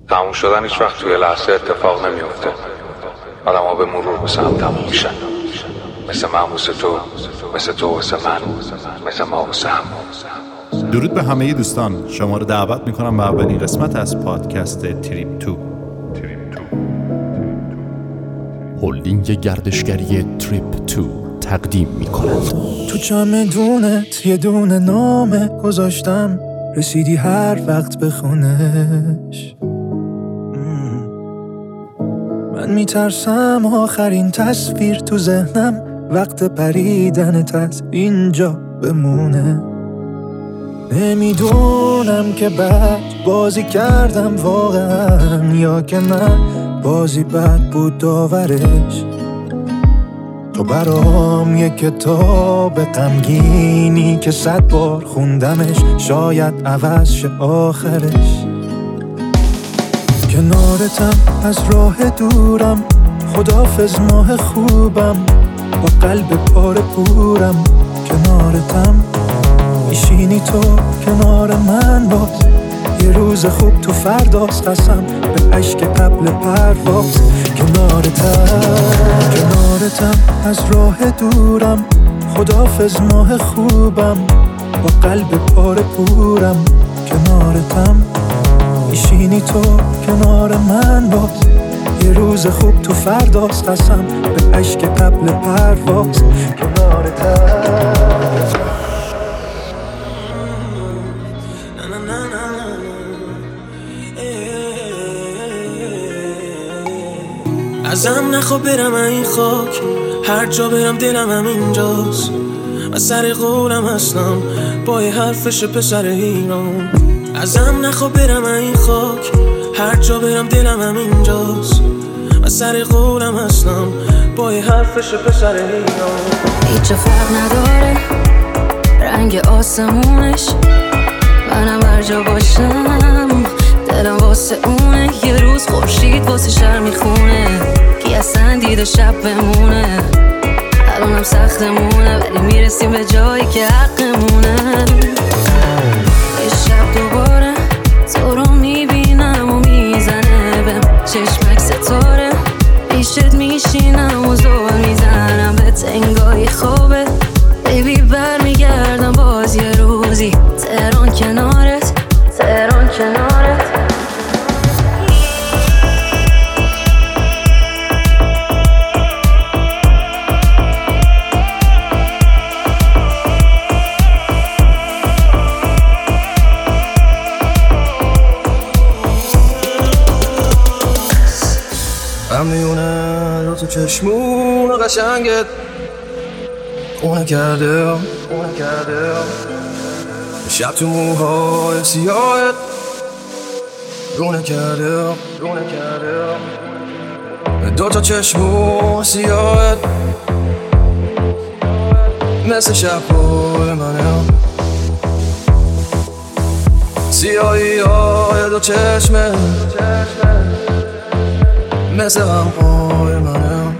تموم شدن هیچ وقت توی لحظه اتفاق نمیفته. آدم ها به مرور به سهم تموم میشن، مثل من واسه تو، مثل تو واسه من، مثل ما واسه هم. درود به همه دوستان، شما رو دعوت میکنم به اولین قسمت از پادکست تریپ تو. هلدینگ گردشگری تریپ تو تقدیم میکنند. تو چمدونت یه دونه نامه گذاشتم، رسیدی هر وقت بخونش. من میترسم آخرین تصویر تو ذهنم وقت پریدنت از اینجا بمونه. نمیدونم که بد بازی کردم واقعا یا که نه بازی بد بود داورش. تو برام یه کتاب غمگینی که 100 بار خوندمش، شاید عوض شه آخرش. کنارتم از راه دورم، خداحافظ ماه خوبم، با قلب پاره پورم. کنارتم میشینی تو کنار من، باز یه روز خوب تو فرداست، قسم به عشق قبل پرواز. کنارتم از راه دورم، خداحافظ ماه خوبم، با قلب پاره پورم. کنارتم میشینی تو کنار من، باز یه روز خوب تو فرداست، قسم به عشق قبل پرواز. کنارتم ازم نخوا برم این خاک، هر جا برم دلم هم اینجاست. من سر قولم هستم با یه حرفش پسر ایران. ازم نخوا برم این خاک، هر جا برم دلم هم اینجاست. من سر قولم هستم با یه حرفش پسر ایران. هیچ فرق نداره رنگ آسمونش، منم هر جا باشم دلم واسه اونه. یه روز خورشید واسه شهر میخونه، کی اصلا دیده شب بمونه. الانم سختمونه ولی میرسیم به جایی که حقمونه. یه شب دوباره تو رو میبینم و میزنه بهم چشمک ستاره، پیشت میشینم و زول میزنم به تنگای خوابه. بیبی برمیگردم باز یه روزی، تهران کنارت، تهران کنارت. میونه رو تو چشمون قشنگت خونه کرده، شب تو موهای سیاهت رونه کرده. دوتا چشمون سیاهت مثل شب‌های منه، سیاهی های دو چشمه مثل غم‌های منم.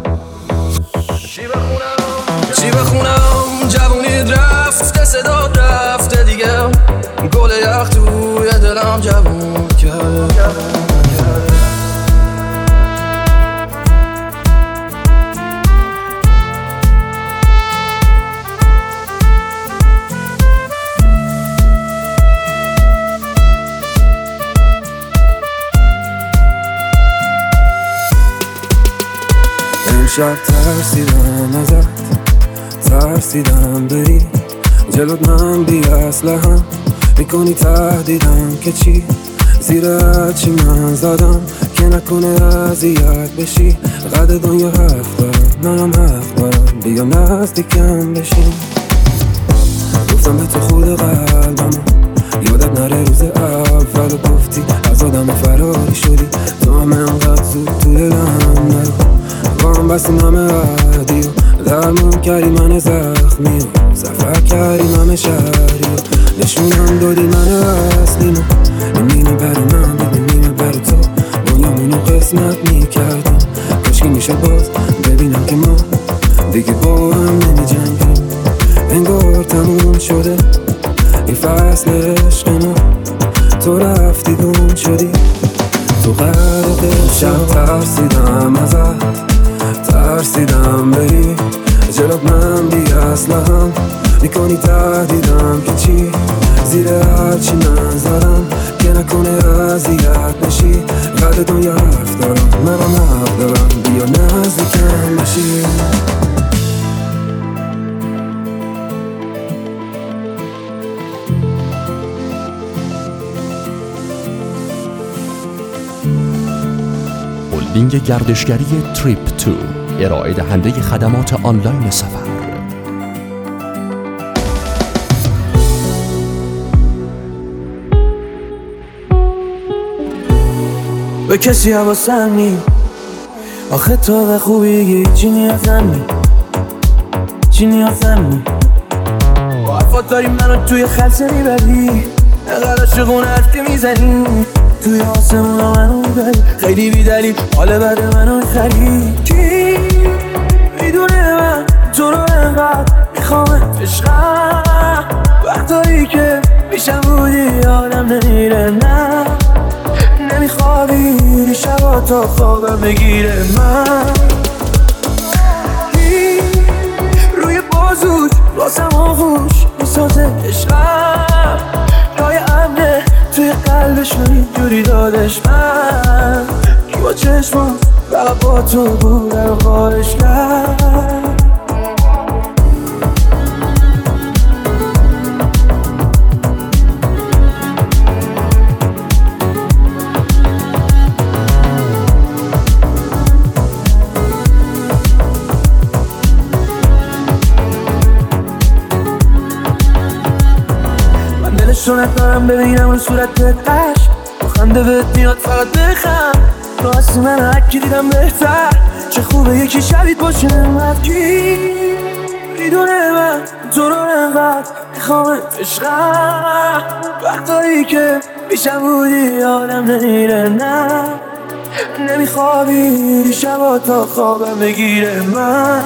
چی بخونم جوونید رفته، صدات رفته دیگه، گل یخ توی دلم جوون کرده. شب ترسیدم ازت، ترسیدم بری جلوت، من بی اسلحه‌ام میکنی تهدیدم که چی؟ زیر چی من زدم که نکنه اذیت بشی. قد دنیا حرف دارم، منم حرف دارم، بیا نزدیکم بشین. گفتم به تو خود قلبم، یادت نره روز اول گفتی از آدم فراری شدی. تو هم انقدر زود تو دلم نرو، با هم بستیم همه عهدی و درمون کردی من زخمی و سفر کردیم همه شهری و نشونم دادی من اصلیم و نمینه بر من ببینیم بر تو دنیامونو قسمت میکردیم. کاشکی میشه باز ببینم که ما دیگه با هم نمی جنگیم. انگار تموم شده این فصل عشق ما، تو رفتی گم شدی چی نظرم که نکنه اذیت نشی. قد دنیا حرف دارم، منم حق دارم، بیا نزدیکم بشی. هلدینگ گردشگری تریپ تو، ارائه دهنده خدمات آنلاین سفر. به کسی حواسم نی، آخه تو به خوبی چی نیازم نی، چی نیازم نی. با حرفات داری منو توی خلصه میبری، نقل عاشقونه حرف که میزنی، توی آسمون ها منو میبری، خیلی بیدلیل حال بد منو میخری. کی میدونه من تو رو انقدر میخوامت عشقم، وقتایی که میشم بودی آدم نمیره، نه نمیخوابی شبا تا خوابم بگیره. من روی بازوش واسم آغوش میسازه عشقم، جای امنه توی قلبش من اینجوری دادش. من کی با چشمم فقط با تو بودن و خواهش کرد. شونت دارم ببینم اون صورتت قشم، با خنده بهت میاد فقط بخم. راستی من هرکی دیدم بهتر، چه خوبه یکی شبیت باشه نمت. کی میدونه من تو رو انقدر میخوامت عشقم، وقتایی که پیشم بودی آدم نمیره، نه نمیخوابی شبا تا خوابم بگیره. من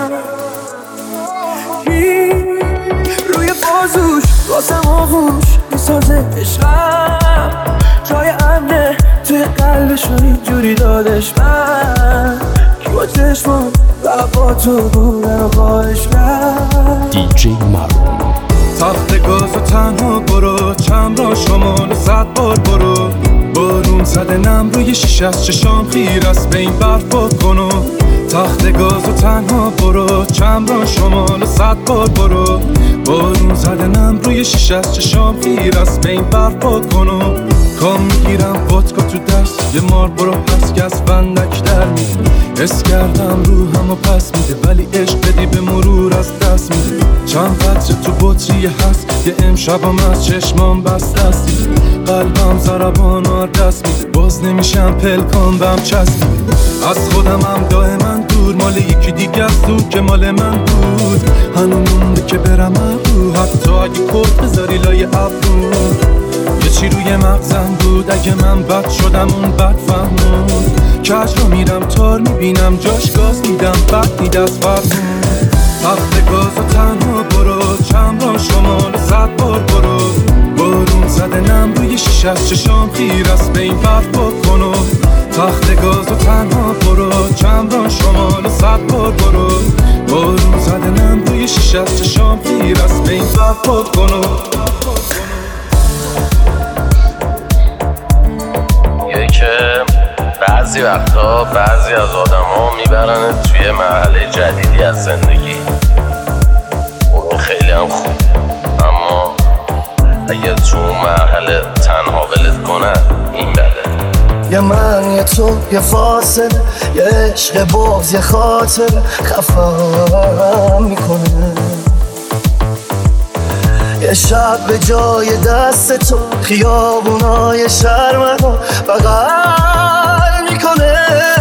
روی بازوش واسم آغوش میسازه عشقم، جای امنه توی قلبش من اینجوری دادش. من کی با چشمم فقط با تو بودن و خواهش کرد. دیجی مارون. تخت گاز و تنها برو، چند را شمال 100 بار برو. بارون زده نم روی شیشه از چشام خیر است، به این برفا کنو. تخت گاز و تنها برو، چند را شمال 100 بار برو. بارون زده نم روی شیشه از چشام خیر است، به این برفا کنو. کام میگیرم ودکا تو دست، یه مار برو هست که از بندک در میده. حس کردم روحم و پس میده، ولی عشق بدی به مرور از دست میده. چند قطره تو بطری هست که امشبم از چشمام بست دستی. قلبم ضربان و دست میده، باز نمیشم پلکان بهم چسب میده. از خودم هم دائما دور، مال یکی دیگه است تو که مال من بود. هنو مونده که برم ابرو، حتی اگه کت بذاری لای ابرو. یه چی روی مغزم بود، اگه من بد شدم اون بد فهمون. کج رو میرم تار میبینم جاش گاز میدم، بد میده از فرمون. تخت گاز و تنها برو، چند را شمال 100 بار برو. بارون زده نم روی شیشه از چشام خیر است، به این برفا کنو. تخت گاز و تنها برو، چند را شمال 100 بار برو. بارون زده نم روی شیشه از چشام خیر است، به این برفا کنو. که بعضی وقتا بعضی از آدم ها میبرن توی مرحله جدیدی از زندگی. خب خیلی هم خوب، اما اگه تو مرحله تنها ولت کنن این بده. یه من یه تو یه فاصله، یه عشق باز یه خاطر خفم میکنه. یه شب به جای دست تو خیابونای شهر منو بغل میکنه.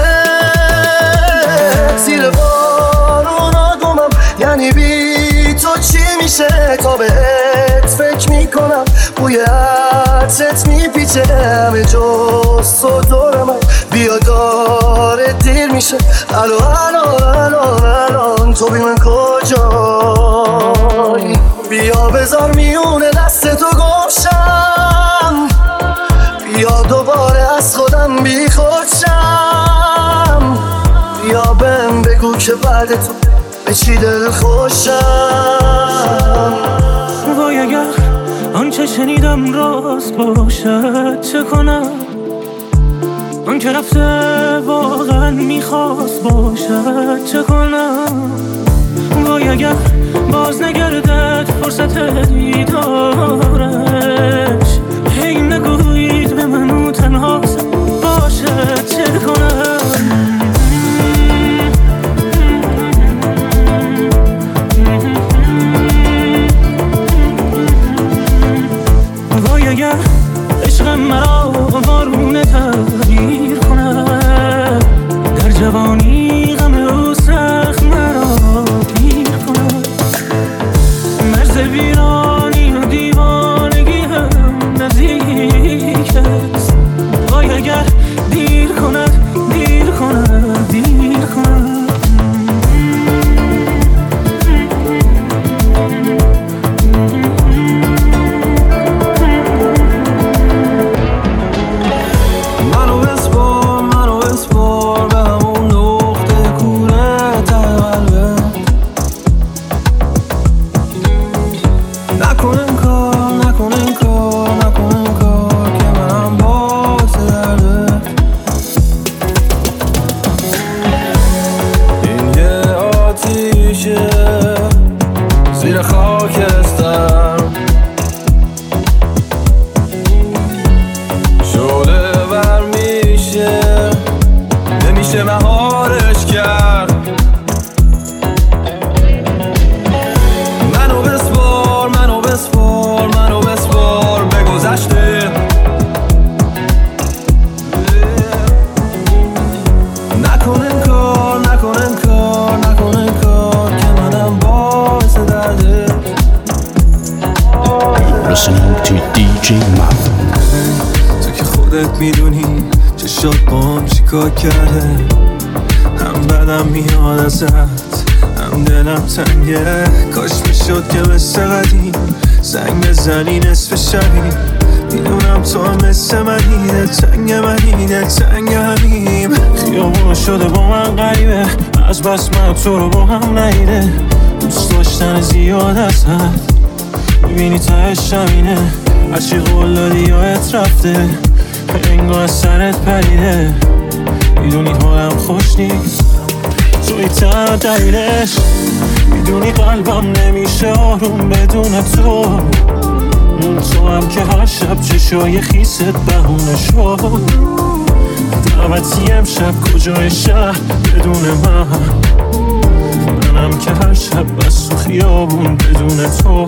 زیر بارونا گمم، یعنی بی تو چی میشه؟ تا بهت فکر میکنم، بوی عطرت میپیچه همه جز تو دورم. بیا داره دیر میشه، الان تو بی من کجایی؟ بیا بذار میونه دست تو گمشم، بیا دوباره از خودم بی خودشم. بیا بهم بگو که بعد تو به چی دل خوشم. وای اگر آنچه شنیدم راست باشد چه کنم؟ آن که رفته واقعا میخواست باشد چه کنم؟ وای اگر باز نگردد فرصت دیدارش، هی نگویید به من او تنهاست باشد چه کنم؟ وای اگر عشقم مرا وارونه تغییر کند، در جوانی غم او سخت مرا پیر کند، مرز ویرانی و دیوانگی هم نزدیک است. وای اگر دیر کند دیر کند دیر کند. زیر خاکستر شعله ور میشه، نمیشه مهارش کرد. منو بسپار منو بسپار منو بسپار به گذشته، نکن انکار نکن انکار نکن انکار که منم باعث درده. Listening to DJ Marv. تو که خودت میدونی چشات بام چیکار کرده، هم بدم میاد ازت هم دلم تنگه. کاش میشد که مثل قدیم زنگ بزنی نصف شبی، میدونم تو هم مثل منی، دلتنگ منی دلتنگ همیم. خیابون شده با من غریبه، از بس من تو رو با هم نیده. دوست داشتن زیاد ازت میبینی تهش همینه، هرچی قول دادی یادت رفته، انگار از سرت پریده. میدونی حالم خوش نیست توی تنها دلیلش، میدونی قلبم نمیشه آروم بدون تو. تو هم که هر شب چشای خیست بهونه شد، دعوتی امشب کجای شهر بدون من. منم که هر شب بس تو خیابون بدون تو.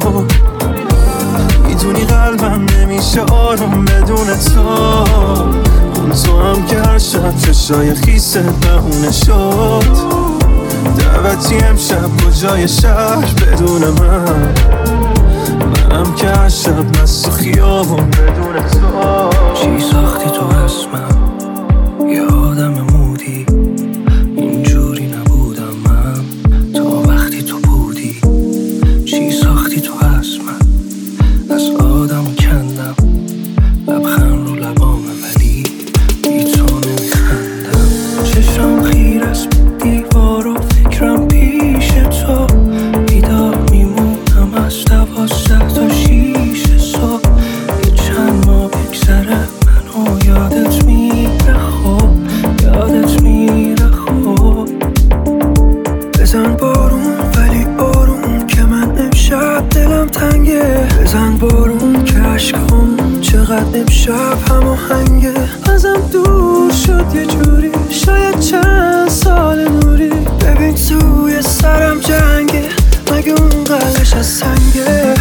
میدونی قلبم نمیشه آروم بدون تو. اون تو هم که هر شب چشای خیست بهونه شد، دعوتی امشب کجای شهر بدون من. منم که هر شب بس تو خیابون بدون تو. چی ساختی تو اسمم یه آدم مودی، اینجوری نبودم من تا وقتی تو بودی. چی ساختی تو اسمم از آدم کندم، لبخند رو لبامه ولی بی تو نمیخندم. چشم خیر از دیوار و فکرم پیش تو، بیدار میمونم از 12 تا 6 صبح. یه چند ماه بگذره منو یادت میره خوب، یادت میره خوب. بزن بارون ولی بارون که من امشب دلم تنگه. بزن بارون که عشقام چقدر امشب هماهنگه. ازم دور شد یه جوری شاید چند سال نوری. ببین توی سرم جنگه مگه اون قلبش از سنگه.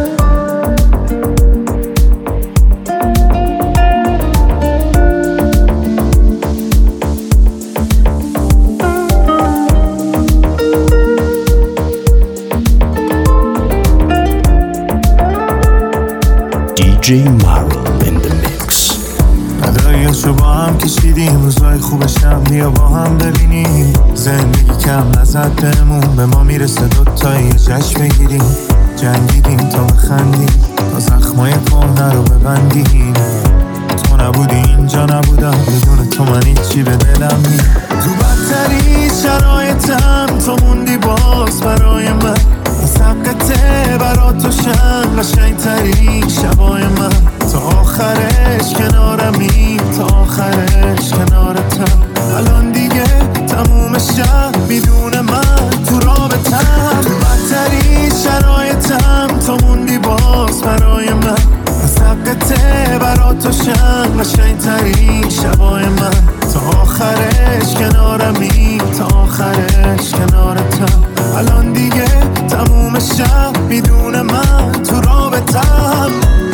DJ Marv in the mix. نداییاشو با هم کشیدیم، روزای خوبشم بیا با هم ببینیم. زندگی کم نزد بهمون، به ما میرسه دوتایی جشن بگیریم. جنگیدیم تا بخندیم، تا زخمای کهنه رو ببندیم. تو نبودی اینجا نبودم، بدون تو من هیچی به دلم نیم. تو بدترین شرایطم تو موندی باز برای من. این سبقته برا تو شن قشنگ‌ترین شبای من تا آخرش کنارمی، تا آخرش کنارتم. الان دیگه تموم شب میدونه من تو رابطم، تو بدترین شرایطم تا موندی باز برای من. از حقته برا تو شن قشنگ‌ترین شبای من تا آخرش کنارمی، تا آخرش کنارتم. الان دیگه تموم شب میدونه من تو رابطم.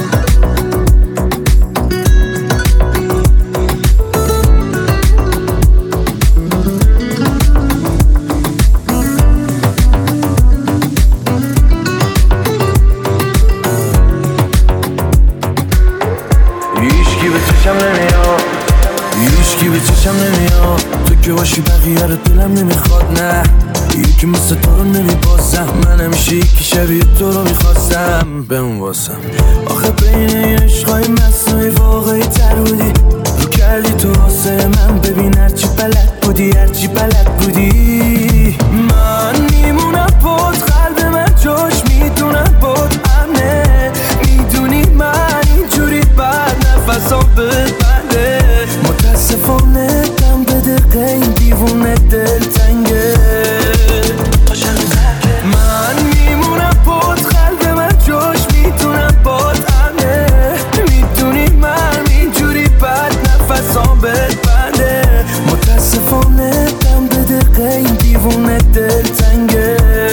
هیچکی به چشم نمیاد، تو که باشی بقیه رو دلم نمیخواد. نه یکی مثل تو رو نمیبازم، من همیشه یکی شبیه تو رو میخواستم بمون واسم. آخه بین این عشقای مصنوعی واقعی تر بودی، رو کردی تو واسه من. ببین هرچی بلد بودی، هرچی بلد بودی. من میمونم بود، قلب من جاش میدونم بود امنه. میدونی من اینجوری بعد نفسام ببنده. متاسفانه دم به دقیقه این دیوونه دل تنگه. من میمونم بود، قلب من جاش میتونم بود امنه. میدونی من اینجوری بعد نفسام ببنده. متاسفانه دم به دقیقه این دیوونه دل تنگه.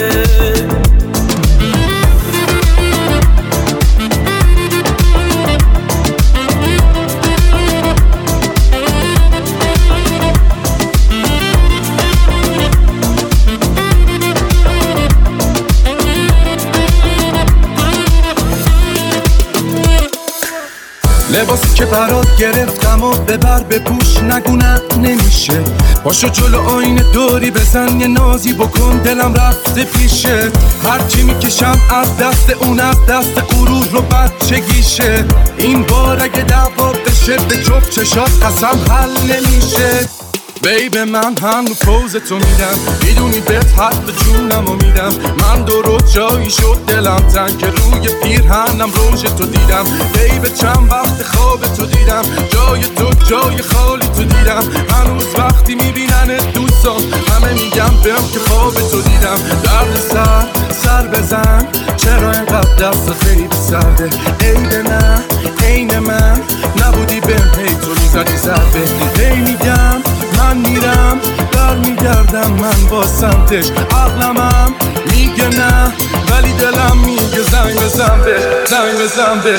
لباسی که برات گرفتم و ببر بپوش، نگونم نمیشه. باشو جلو آینه دوری بزن، یه نازی بکن، دلم رفته پیشه. هرچی میکشم از دست اون، از دست غرور رو بچگیشه. این بار اگه دعوا بشه به جفت چشات قسم حل نمیشه. بیب من هم رو پوز تو میدم، میدونی بهت حق جونم و میدم. من درست جایی شد دلم تنگ که روی پیرهنم روش تو دیدم. بیب چند وقت خواب تو دیدم، جای تو جای خالی تو دیدم. هنوز وقتی میبیننت دوستان همه میگم بهم که خواب تو دیدم. درد سر بزن، چرا اینقدر دست خیلی سرده. عید نه عین من نبودی بهم، هی تو میزدی ضربه. هی میگم من میرم برمیگردم من با سمتش. عقلمم میگه نه ولی دلم میگه زنگ بزن بهش، زنگ بزن بهش.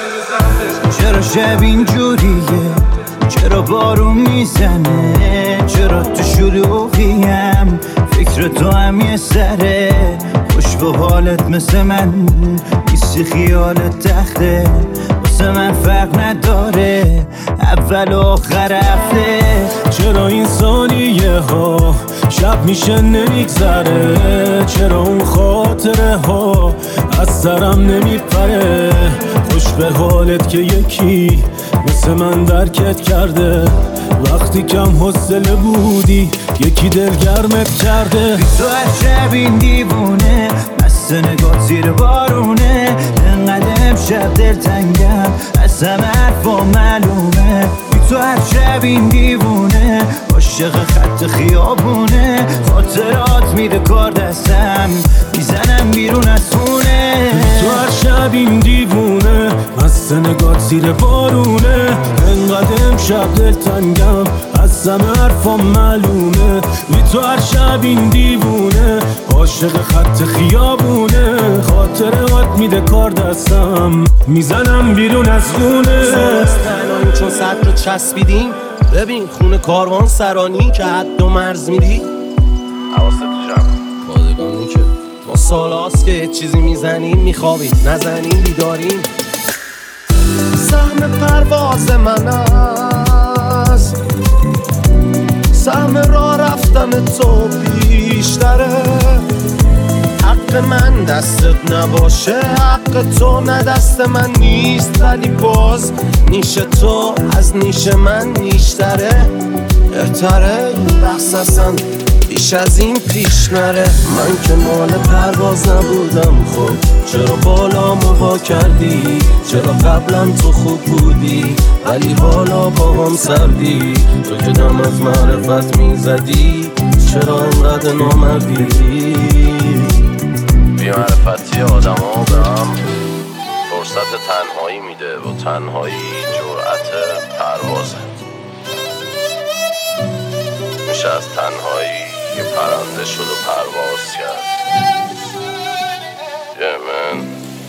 چرا شب اینجوریه، چرا بارون میزنه، چرا تو شلوغیم فکر تو هم یه سره. خوش به حالت مثل من نیستی، خیالت تخته واسه من فرق نداره اول و آخر هفته. چرا این ثانیه ها شب میشه نمیگذره، چرا اون خاطره ها از سرم نمیپره. خوش به حالت که یکی مثل من درکت کرده، وقتی کم حوصله بودی یکی دلگرمت کرده. تو هر شب این دیوونه مست نگات زیر بارونه. انقدر امشب دلتنگم از همه حرفا معلومه. تو هر شب این دیوونه عاشق خط خیابونه. خاطرات میره کار دستم میزنم بیرون از خونه. تو هر شب این دیوونه مست نگات زیر بارونه. انقدر امشب دلتنگم از همه حرفا معلومه. تو هر شب این دیوونه عاشق خط خیابونه. خاطرات میده کار دستم میزنم بیرون از خونه. تنهایی چون صد رو چسبیدیم، ببین خونه کاروان سرانی که حد و مرز میدی. حواست تو جمع پادگانی که ما سال هاست که چیزی میزنیم میخوابیم، نزنیم بیداریم. سهم پرواز من است، سهم راه رفتن تو بیشتره. حق من دستت نباشه، حق تو نه دست من نیست. ولی باز نیش تو از نیش من نیشتره. بهتره این بحث اصلا بیش از این پیش نره. من که مال پرواز نبودم، خب چرا بالا موا کردی؟ چرا قبلا تو خوب بودی ولی حالا با هم سردی؟ تو که دم از معرفت میزدی چرا انقدر نامردی؟ بی‌معرفتی آدم ها به هم فرصت تنهایی میده و تنهایی جرأت پروازه. میشه از تنهایی یه پرنده شد و پرواز کرد. من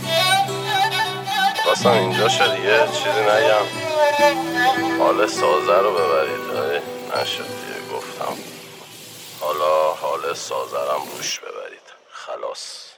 خواستم اینجا شد یه چیزی نگم، حال سازه رو ببرید. نشد دیگه، گفتم حالا حال سازه رو روش ببرید. خلاص.